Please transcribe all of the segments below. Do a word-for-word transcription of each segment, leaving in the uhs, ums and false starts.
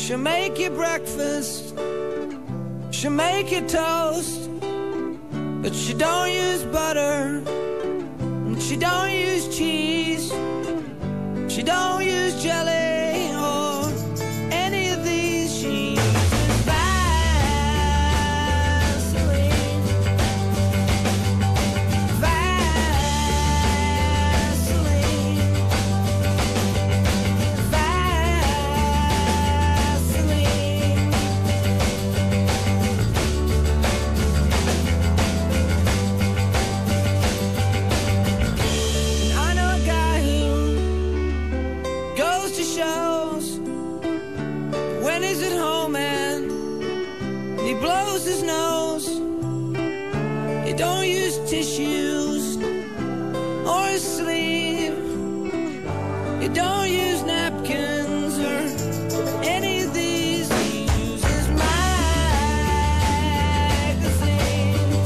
She'll make you breakfast, she'll make you toast, but she don't use butter, and she don't use cheese, she don't use jelly or any of these. She uses Vaseline, Vaseline, Vaseline. And I know a guy who goes to shows when he's at home and he blows his nose. He don't use tissues or his sleeve. He don't use napkins or any of these. He uses magazines,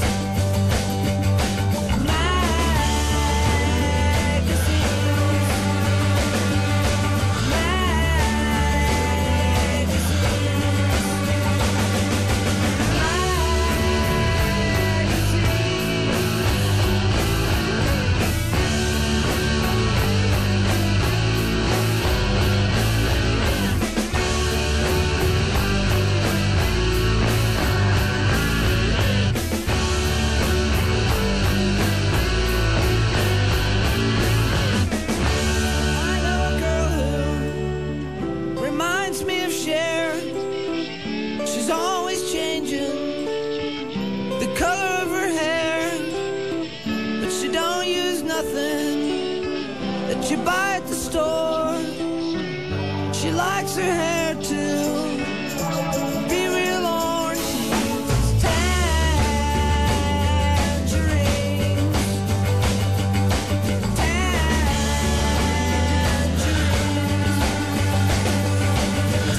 I know a girl who reminds me of Cher. She's always changing the color of her hair, but she don't use nothing that you buy at the store. She likes her hair to be real orange. She uses tangerines, tangerines,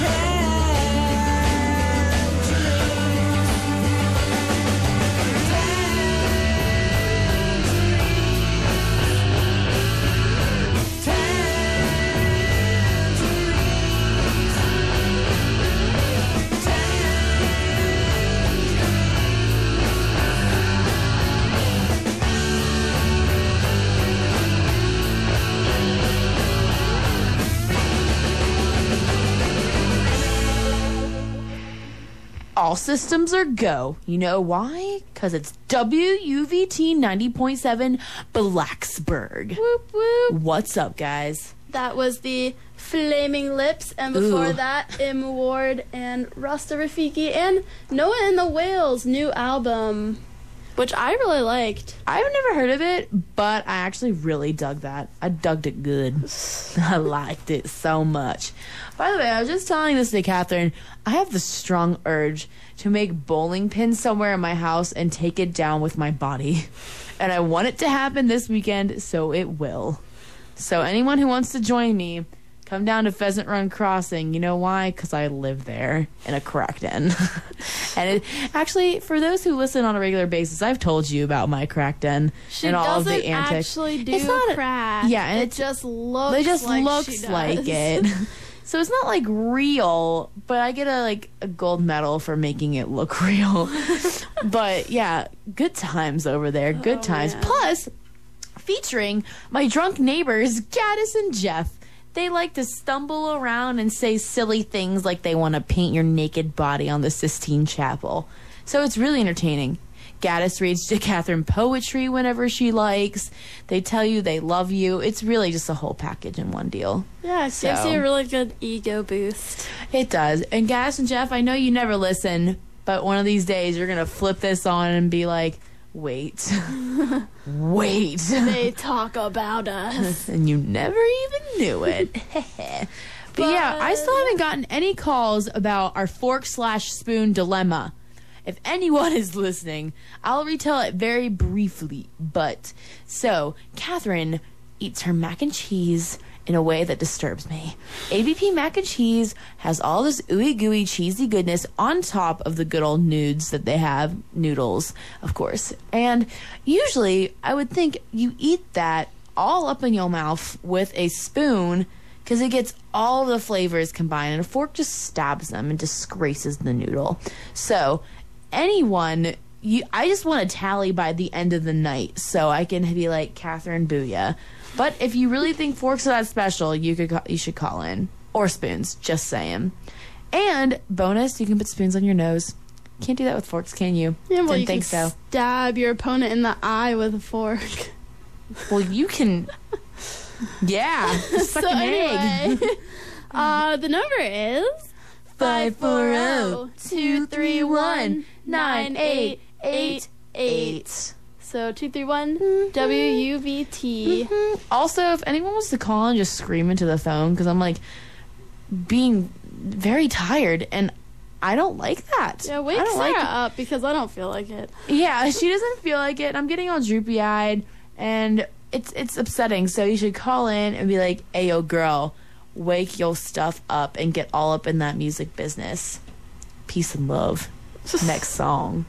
All systems are go. You know why? Because it's W U V T ninety point seven Blacksburg. Whoop whoop. What's up, guys? That was the Flaming Lips, and before Ooh. that, Im Ward and Rasta Rafiki and Noah and the Whales' new album, which I really liked. I've never heard of it, but I actually really dug that. I dug it good. I liked it so much. By the way, I was just telling this to Catherine. I have the strong urge to make bowling pins somewhere in my house and take it down with my body. And I want it to happen this weekend, so it will. So anyone who wants to join me, come down to Pheasant Run Crossing. You know why? Because I live there in a crack den. And it, actually, for those who listen on a regular basis, I've told you about my crack den She and all of doesn't the antics. actually do It's not a- crack. yeah, and it it's- just looks. It just like she looks does. like it. So it's not like real, but I get a like a gold medal for making it look real. But yeah, good times over there. Good Oh, times. man. Plus, featuring my drunk neighbors, Gaddis and Jeff. They like to stumble around and say silly things like they want to paint your naked body on the Sistine Chapel. So it's really entertaining. Gaddis reads to Catherine poetry whenever she likes. They tell you they love you. It's really just a whole package in one deal. Yeah, it gives So- you a really good ego boost. It does. And Gaddis and Jeff, I know you never listen, but one of these days you're going to flip this on and be like, wait, wait. They talk about us. And you never even knew it. But yeah, I still haven't gotten any calls about our fork slash spoon dilemma. If anyone is listening, I'll retell it very briefly. But, so, Catherine eats her mac and cheese in a way that disturbs me. A B P mac and cheese has all this ooey gooey cheesy goodness on top of the good old nudes that they have, noodles, of course. And usually, I would think you eat that all up in your mouth with a spoon because it gets all the flavors combined, and a fork just stabs them and disgraces the noodle. So anyone, you, I just want to tally by the end of the night so I can be like, Catherine, booyah. But if you really think forks are that special, you could ca- you should call in. Or spoons, just saying. And bonus, you can put spoons on your nose. Can't do that with forks, can you? Yeah, well, Didn't you think can so. stab your opponent in the eye with a fork. Well, you can. Yeah. Suck So an anyway, egg. uh, the number is Five four zero two three one nine eight eight eight. So two three one W U V T. Also, if anyone wants to call and just scream into the phone, because I'm like being very tired and I don't like that. Yeah, wake I don't Sarah like it. up because I don't feel like it. Yeah, she doesn't feel like it. I'm getting all droopy eyed and it's it's upsetting. So you should call in and be like, "Hey, yo, girl, wake your stuff up and get all up in that music business." Peace and love. Next song.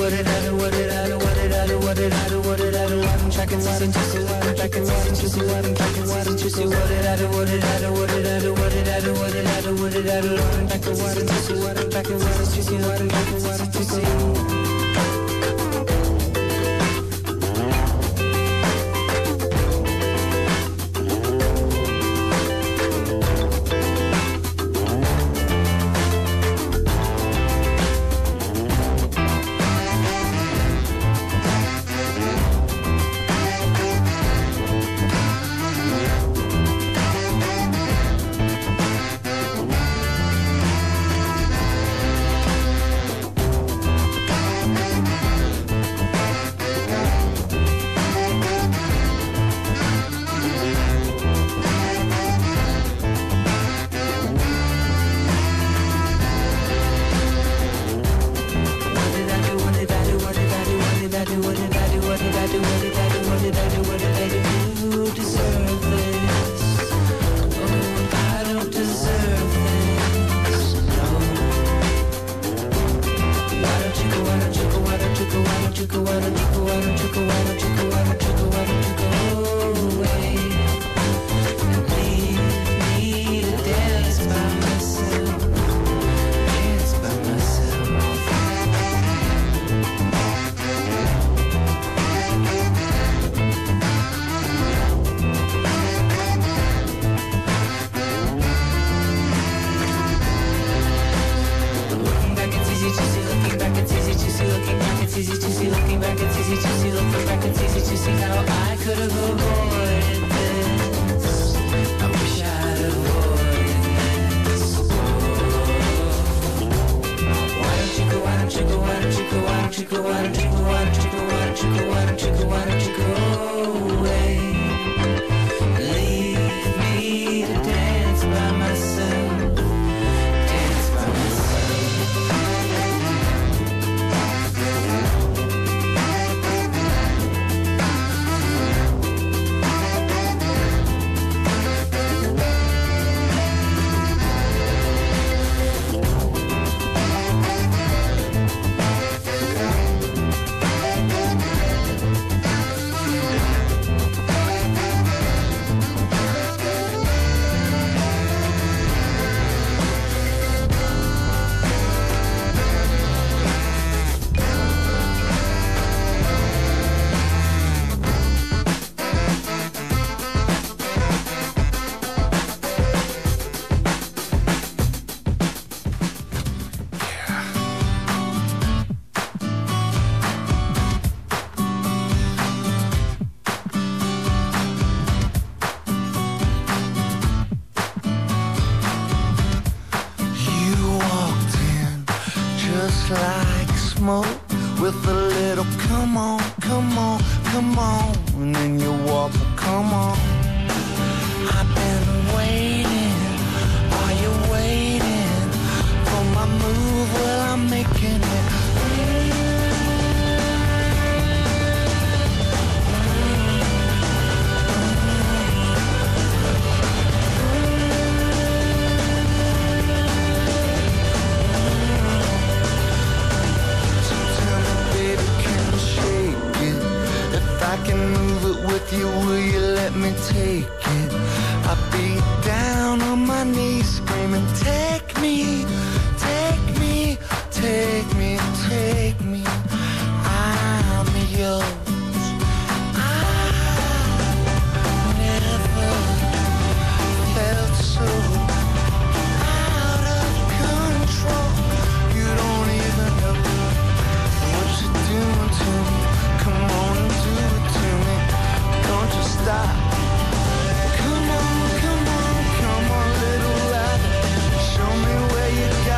what it I do what it I do what it I do what it I do what it I do I'm tracking season juicy what I'm tracking season juicy what I'm tracking season juicy what it I do what it I do what it I do what it I do what it I do what it I do I'm tracking season juicy what I'm tracking season juicy what I'm tracking season juicy. Come on, come on, come on, little love. Show me where you got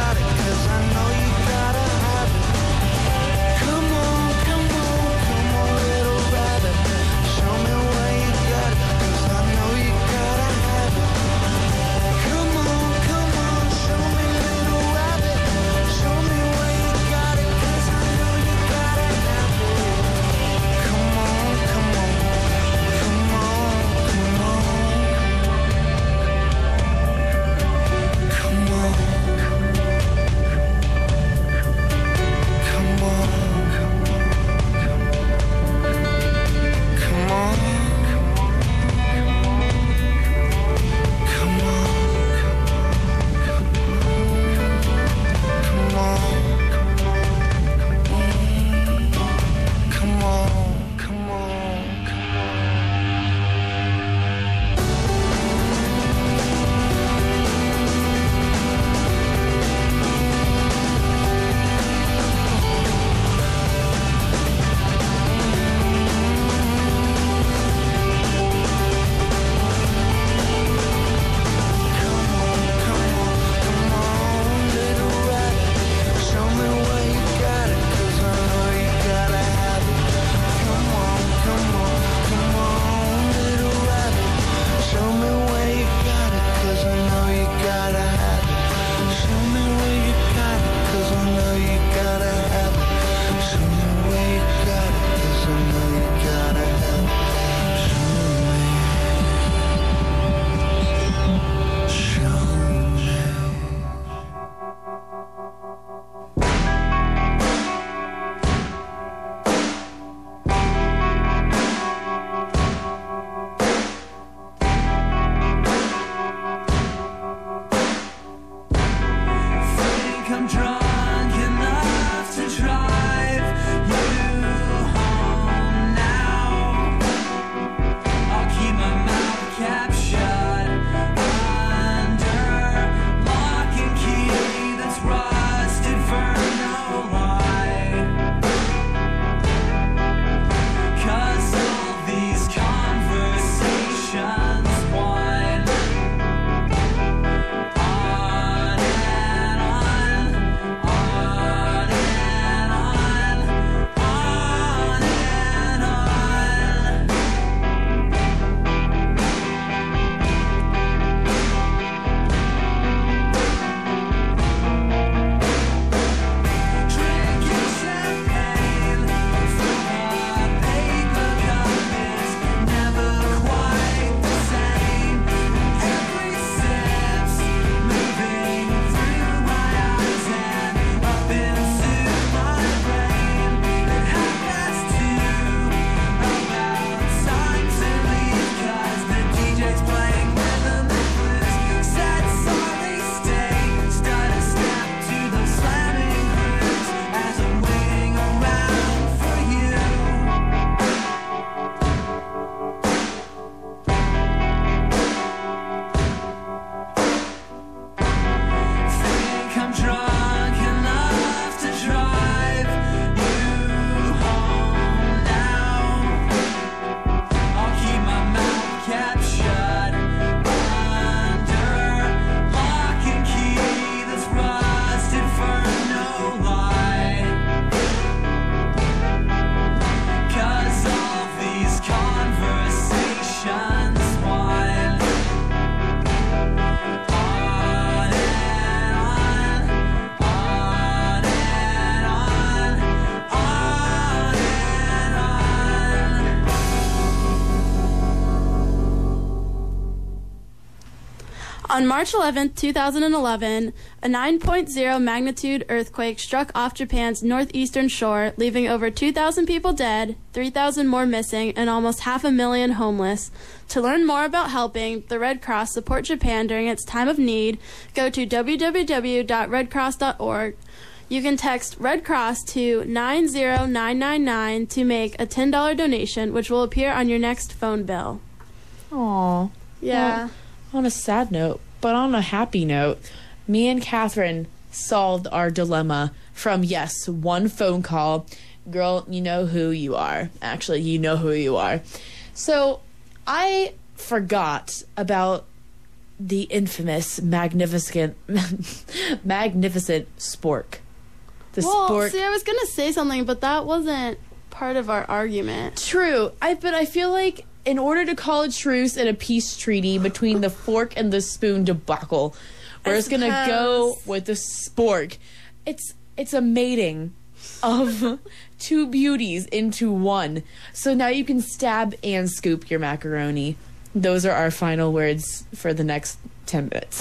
On March eleventh, two thousand eleven, a nine point oh magnitude earthquake struck off Japan's northeastern shore, leaving over two thousand people dead, three thousand more missing, and almost half a million homeless. To learn more about helping the Red Cross support Japan during its time of need, go to w w w dot red cross dot org. You can text Red Cross to nine zero nine nine nine to make a ten dollars donation, which will appear on your next phone bill. Aw. Yeah. Well, on a sad note, but on a happy note, me and Catherine solved our dilemma from, yes, one phone call. Girl, you know who you are. Actually, you know who you are. So, I forgot about the infamous, magnificent, magnificent spork. The well, spork. see, I was going to say something, but that wasn't part of our argument. True. I but I feel like in order to call a truce and a peace treaty between the fork and the spoon debacle, we're I just gonna go suppose. with the spork. It's it's a mating of two beauties into one. So now you can stab and scoop your macaroni. Those are our final words for the next ten minutes.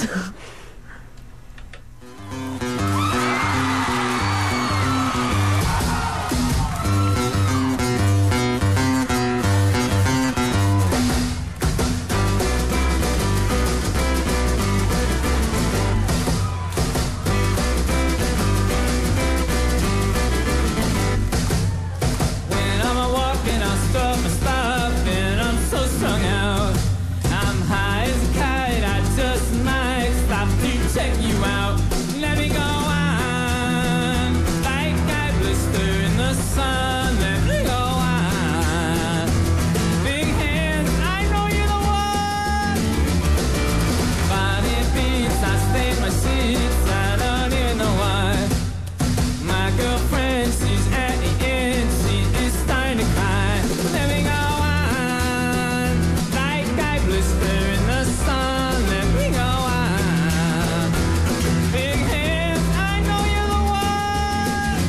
When I'm a walking, I stop and stop, and I'm so strung out. I'm high as a kite, I just might stop to check you out. Let me go on, like I blister in the sun. Let me go on. Big hands, I know you're the one. Body beats, I stain my sheets, I don't even know why. My girlfriend, she's at the end, she is starting to cry. Let me go on, like I blister in the sun. Let me go on. Big hands, I know you're the one.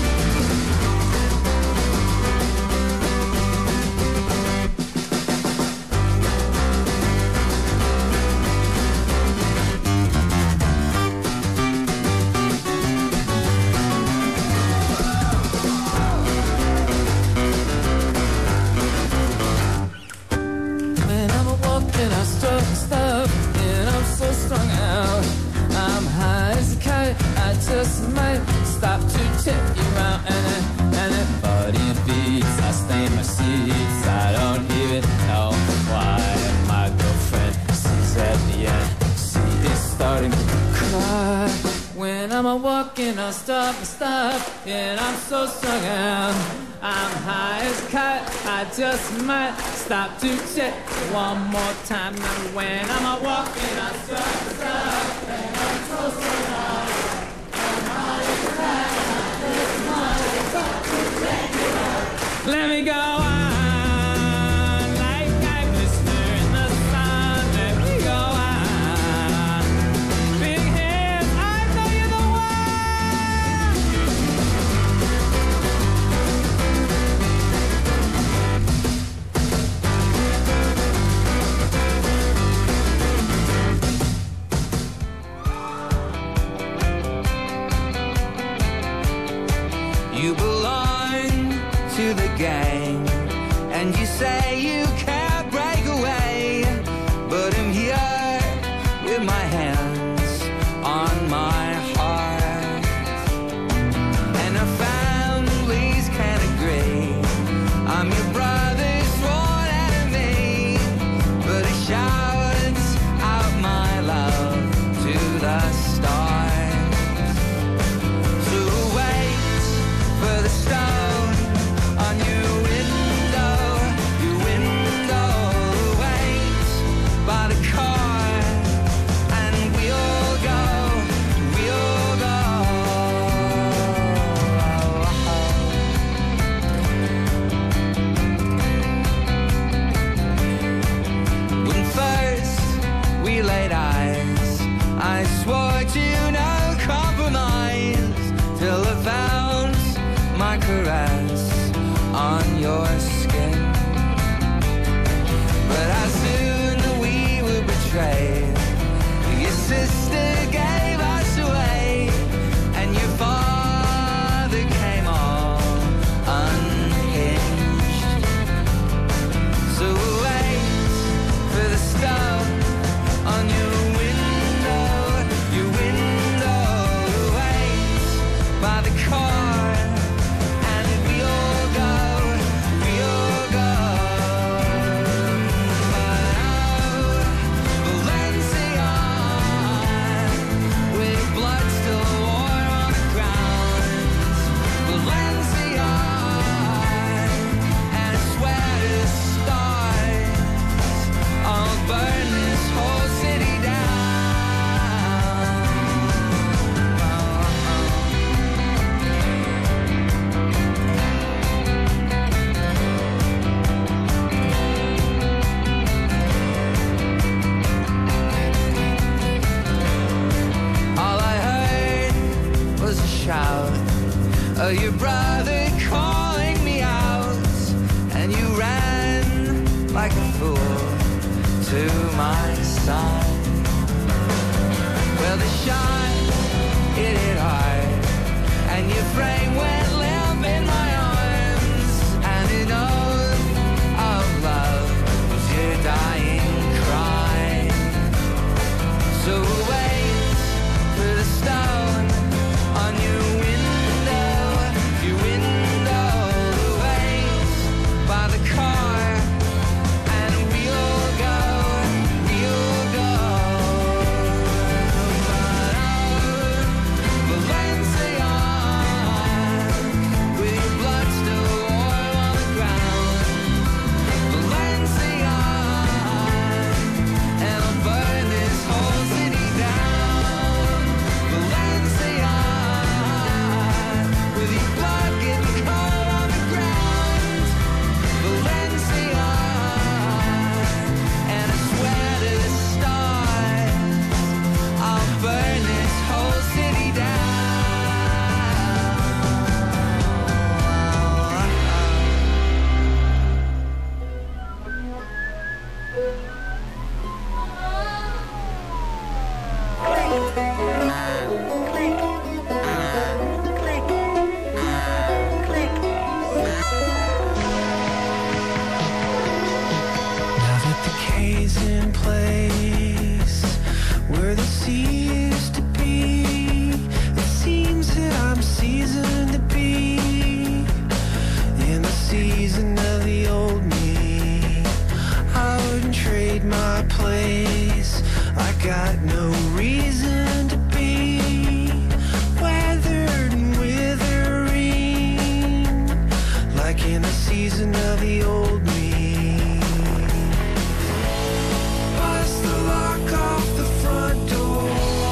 When I'm a walking, I stop and stop, and I'm so strung out. I'm high as a kite, I just might stop to check you out. And it, and it body beats, I stain my sheets, I don't even know why. My girlfriend, she's at the end, she is starting to cry. When I'm a walking, I stop and stop, and I'm so strung out. I'm high as a kite, I just might stop to check one more time. And when I'm a walking, I stop and stop, and I'm so strung out. I'm high as a kite, I just might stop to check you out. Let me go on, like I blister in the sun. Let me go on. Big hands, I know you're the You belong to the gang, and you say you can't break away. But I'm here with my hands on my heart, and our families can't agree. I'm your brother's sworn enemy, but I shout out my love to the stars. So wait for the stone on your window, your window. Wait by the car, and we'll of your brother calling me out, and you ran like a fool to my side. Well, the shot, it hit hard, and your frame went limp in my arms, and an oath of love was your dying cry. So wait for the stone on your window, your window, wait by the car, and we'll go, we'll go. But oh, Valencia, with your blood still warm on the ground, Valencia, and I'll burn this whole city down, Valencia, with your blood getting cold on the ground, Valencia, and I swear to the stars, I'll burn this whole city down. Now that the K's in place, where the sea used to be, it seems that I'm seasoned to be in the season of the old me. I wouldn't trade my place. I got no reason to be weathered and withering, like in the season of the old me. Bust the lock off the front door.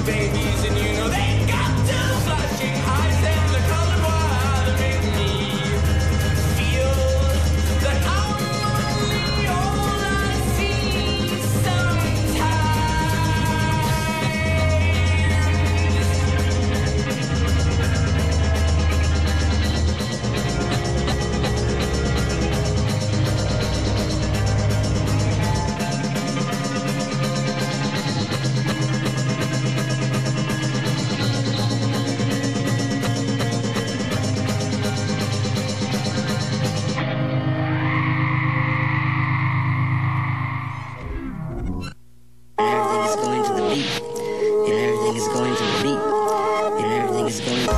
babies, and you know they got to flashing eyes and the color wild make me feel that I'm only all I see sometimes. Everything is going to the beat. And everything is going to the beat. And everything is going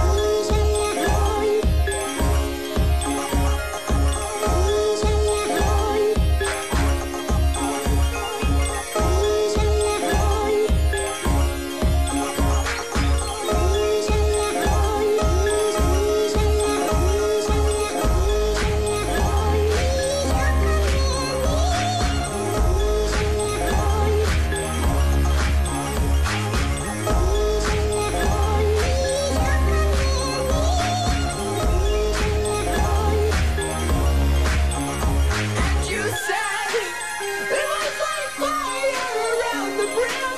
And you said it was like fire around the brim,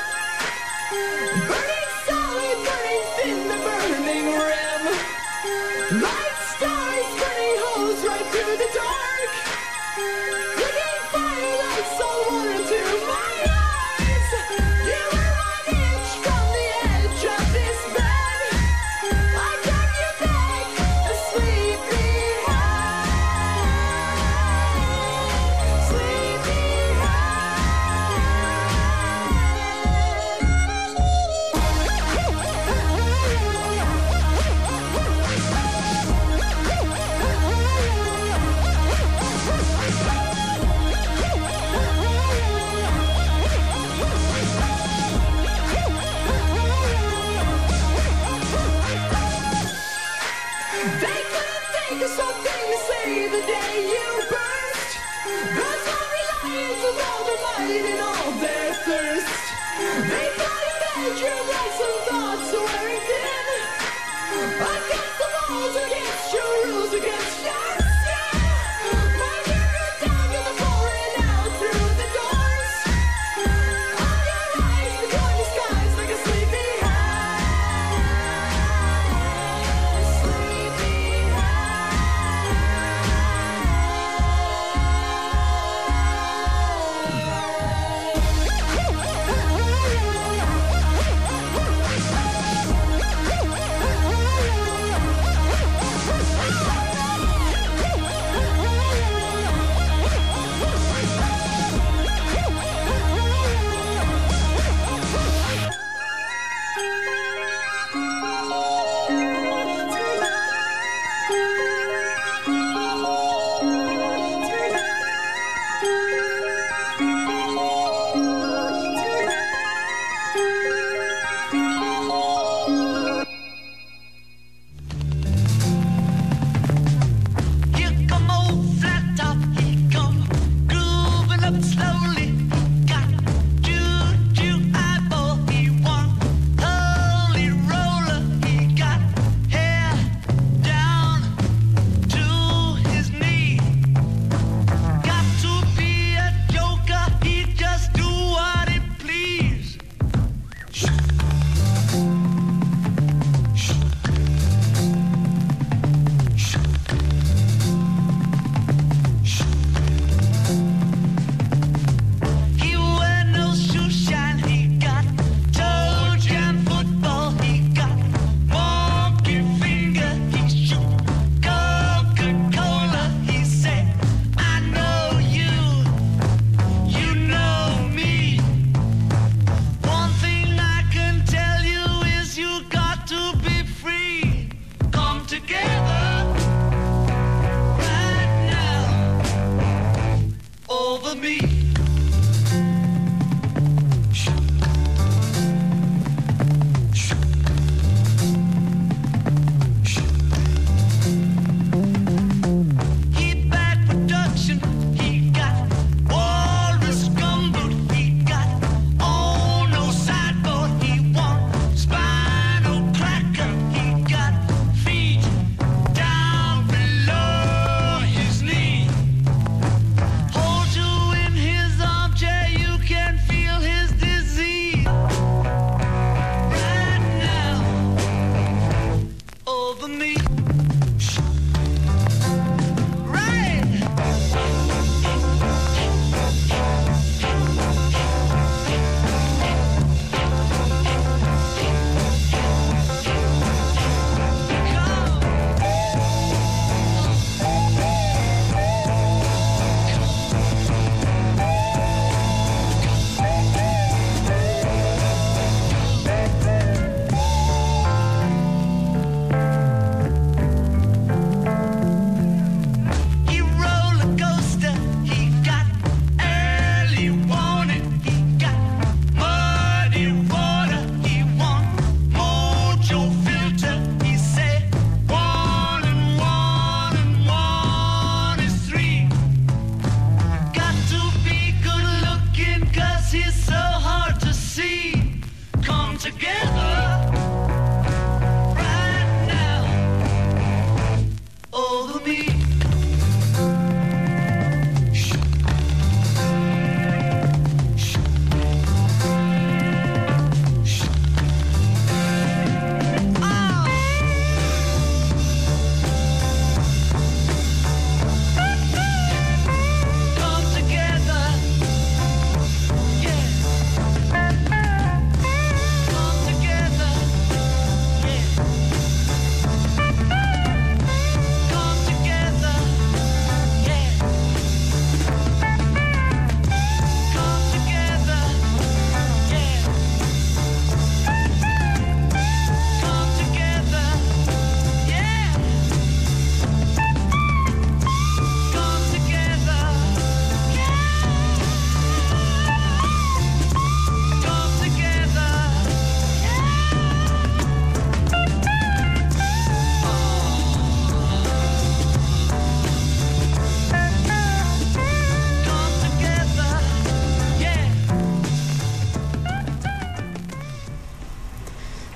burning solid, burning thin, the burning rim, light stars, burning holes right through the dark, flicking fire like salt water into my eyes. You were one inch from the edge of this bed. I got you back, asleep behind, sleep They couldn't think of something to say the day you burst. Those non-reliance with all their might and all their thirst. They thought your bedroom like some thoughts wearing thin. Against the walls, against your rules, against your skin. My mirror down to the floor and out through the doors. On your eyes, between the skies like a sleepy eye. Sleepy eye.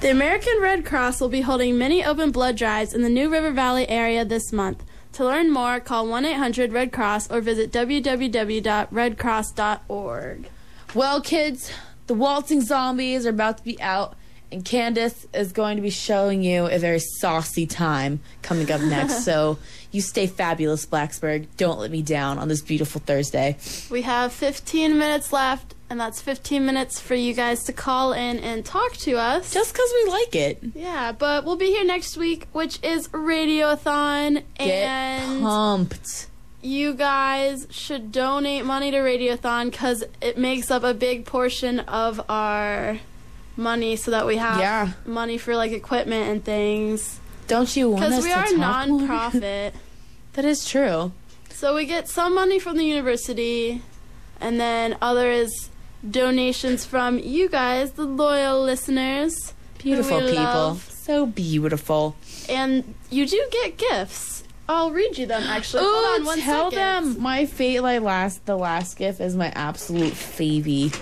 The American Red Cross will be holding many open blood drives in the New River Valley area this month. To learn more, call one eight hundred red cross or visit w w w dot red cross dot org. Well, kids, the waltzing zombies are about to be out, and Candace is going to be showing you a very saucy time coming up next. So you stay fabulous, Blacksburg. Don't let me down on this beautiful Thursday. We have fifteen minutes left, and that's fifteen minutes for you guys to call in and talk to us. Just because we like it. Yeah, but we'll be here next week, which is Radiothon, Get and pumped. you guys should donate money to Radiothon because it makes up a big portion of our money so that we have Yeah. money for like equipment and things. Don't you want us Because we to are talk more? non-profit. That is true. So we get some money from the university, and then other is donations from you guys, the loyal listeners. who Beautiful we people. love. So beautiful. And you do get gifts. I'll read you them, actually. Ooh, Hold on one tell second. them my fate like last the last gift is my absolute favy.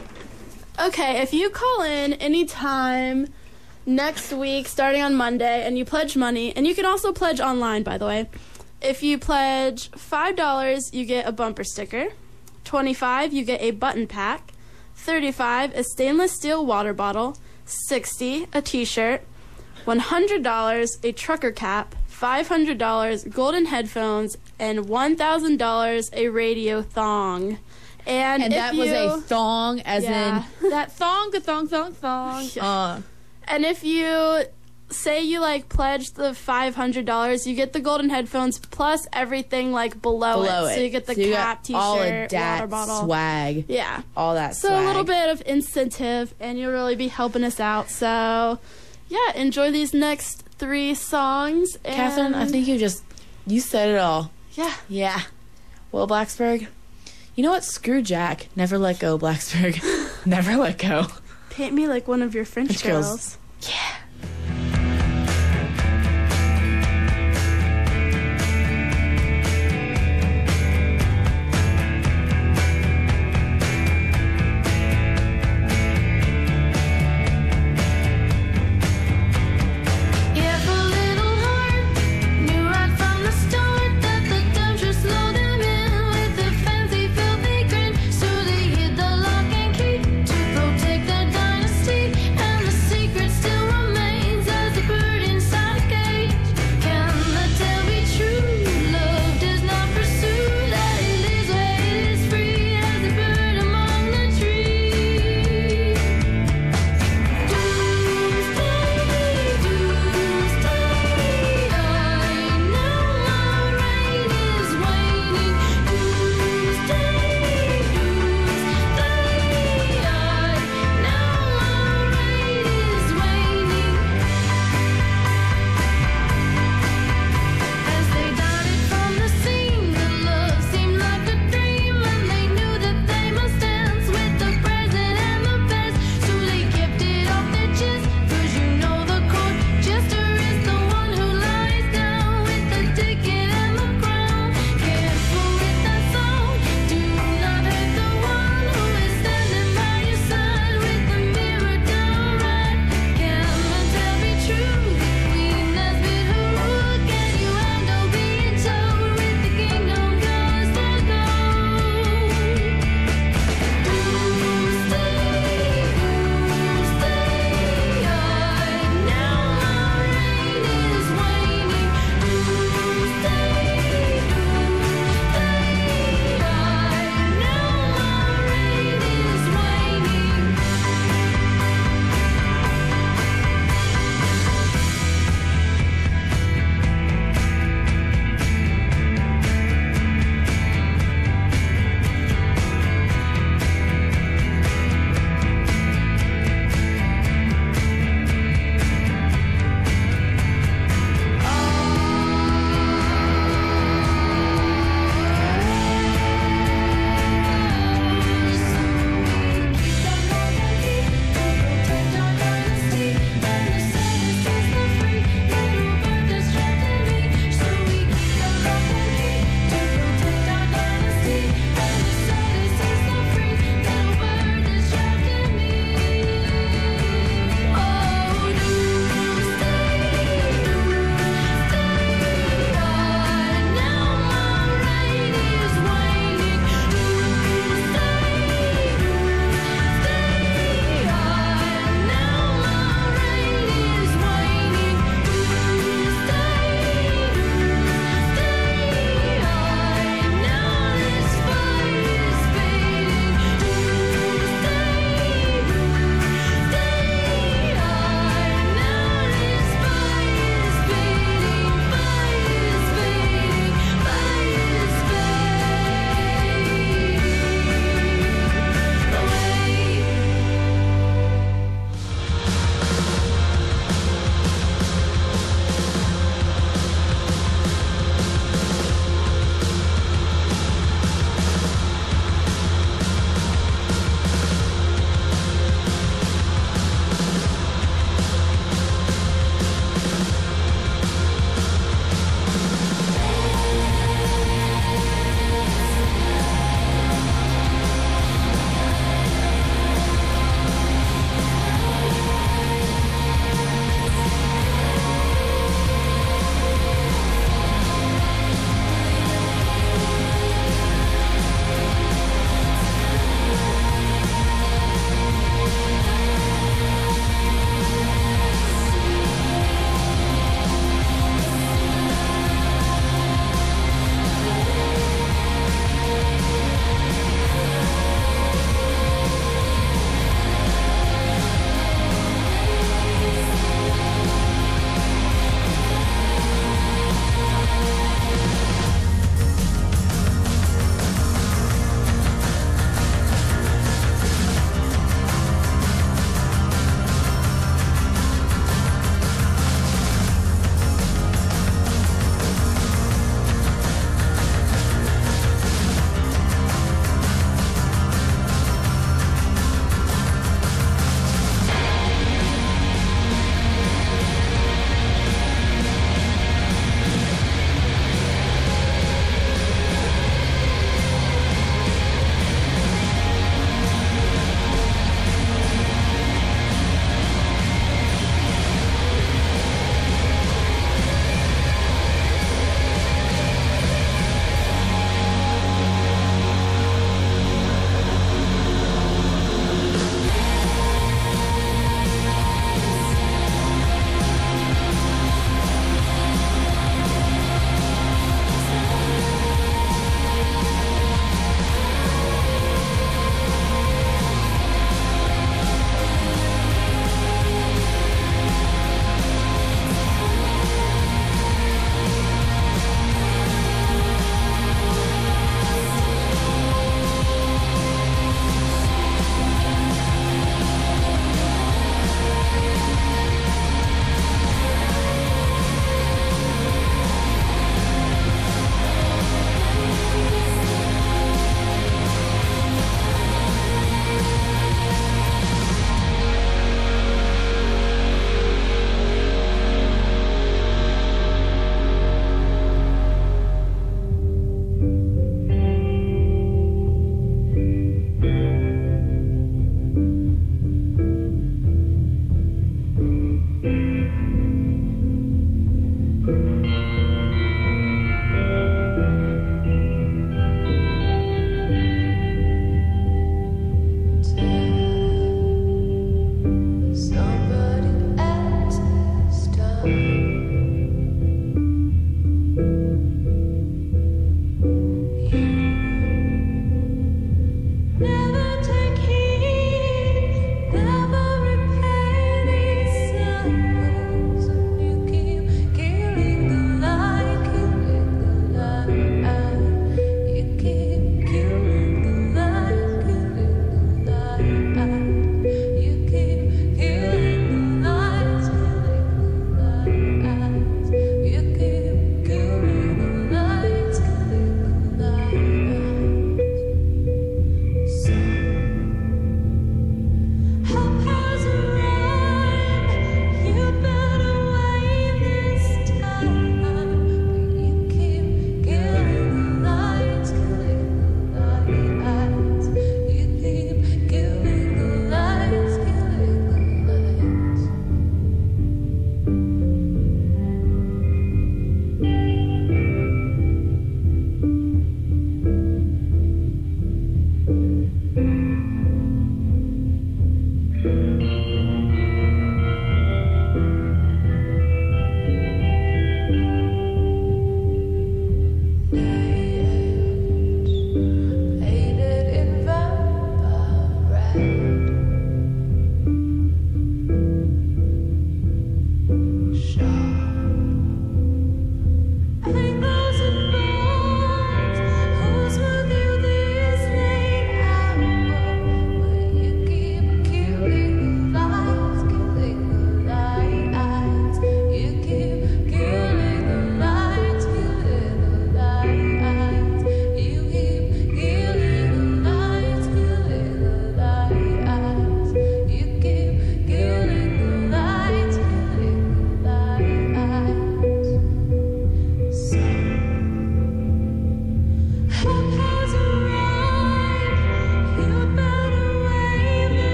Okay, if you call in anytime next week, starting on Monday, and you pledge money, and you can also pledge online, by the way. If you pledge five dollars, you get a bumper sticker. twenty-five dollars, you get a button pack. thirty-five dollars, a stainless steel water bottle. sixty dollars, a t-shirt. one hundred dollars, a trucker cap. five hundred dollars, golden headphones. And one thousand dollars, a radio thong. And, And if that you, was a thong, as Yeah. in that thong, the thong, thong, thong. Uh, And if you say you like pledge the five hundred dollars, you get the golden headphones plus everything like below, below it. it. So you get the So you cap, got t-shirt, all of water that bottle. swag. Yeah. All that So swag. a little bit of incentive, and you'll really be helping us out. So, yeah, enjoy these next three songs. And Catherine, I think you just, you said it all. Yeah. Yeah. Well, Blacksburg, you know what? Screw Jack. Never let go, Blacksburg. Never let go. Paint me like one of your French, French girls. girls. Yeah. If a little heart knew right from the start that the dumb just lull them in with a fancy, filthy grin, so they hid the lock and key to protect their dynasty, and the secret still remains.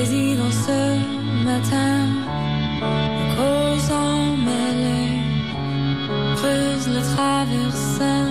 président ce matin, en causant mêlée, creuse le traversin.